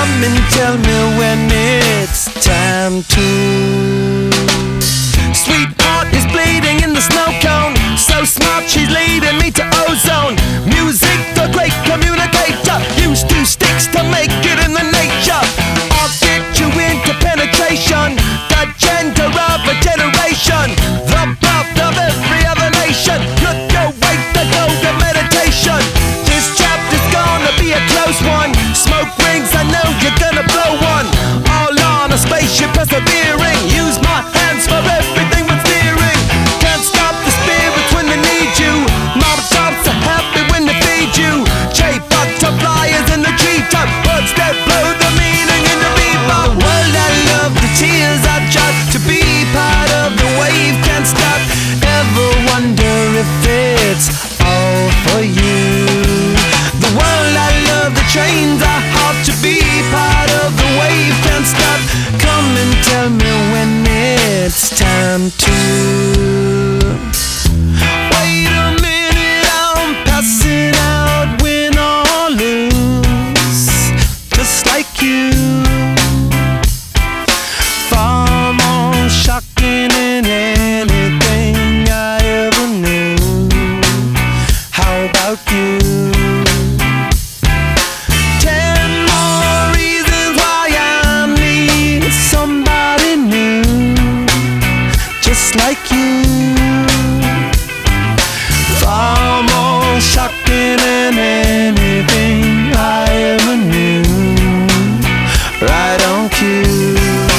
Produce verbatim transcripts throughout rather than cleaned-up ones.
Come and tell me when it's time to. Sweetheart is bleeding in the snow cone. So smart, she's leading me to ozone. Music, the great communicator. Use two sticks to make it in the nature. I'll get you into penetration. The gender of a generation. The birth of every other nation. Look your way to go to meditation. This chapter's gonna be a close one. Smoke rings, I know you're gonna blow one. All on a spaceship persevering. Use my hands for everything but steering. Can't stop the spirits when they need you. Mob tops are happy when they feed you. J-butterflies in the G-top. Words that blow the meaning in the bebop. World, I love the tears I drop. To be part of the wave, can't stop. Ever wonder if it's all for you? The world, I love the trains are hard. To be part of the wave, can't stop. Come and tell me when it's time to. Wait a minute, I'm passing out, win or lose, just like you. Far more shocking than anything I ever knew. How about you? Ten more reasons why I need somebody new, just like you. Far more shocking than anything I ever knew. Right on cue.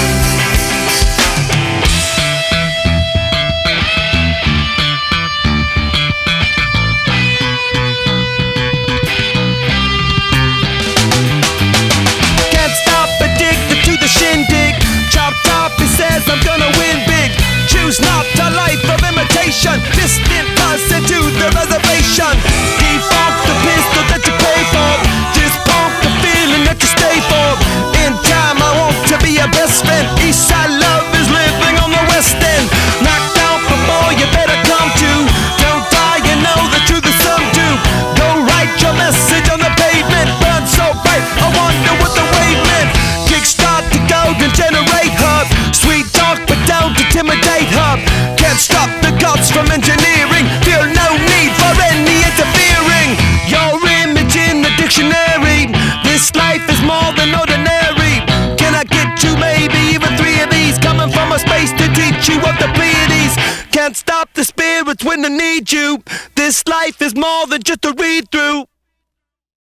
Can't stop, addicted to the shindig. Chop top, he says I'm gonna win big. Choose not a life of imitation. Distant person to the reservation. Default the pistol that you pay for. Just pump the feeling that you stay for. In time I want to be your best friend. Eastside love is living on the west end. Knocked out before you better come to. Don't die, you know the truth is some do. Go write your message on the pavement. Burn so bright, I wonder what the wave meant. Kickstart the golden generate hub. Sweet talk but don't intimidate hub. Can't stop the gods from engineering. Feel no need for any interfering. Your image in the dictionary. This life is more than ordinary. Can I get you maybe even three of these? Coming from a space to teach you of the Pleiades. Can't stop the spirits when they need you. This life is more than just a read through.